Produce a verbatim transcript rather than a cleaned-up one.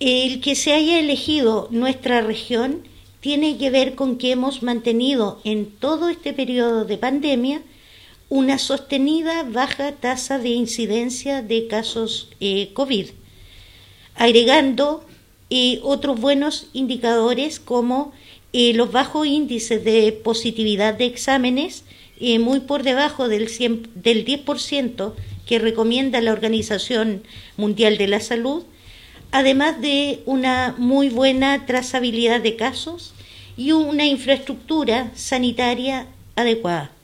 El que se haya elegido nuestra región tiene que ver con que hemos mantenido en todo este periodo de pandemia una sostenida baja tasa de incidencia de casos eh, COVID, agregando eh, otros buenos indicadores como eh, los bajos índices de positividad de exámenes, eh, muy por debajo del, cien, del diez por ciento que recomienda la Organización Mundial de la Salud, además de una muy buena trazabilidad de casos y una infraestructura sanitaria adecuada.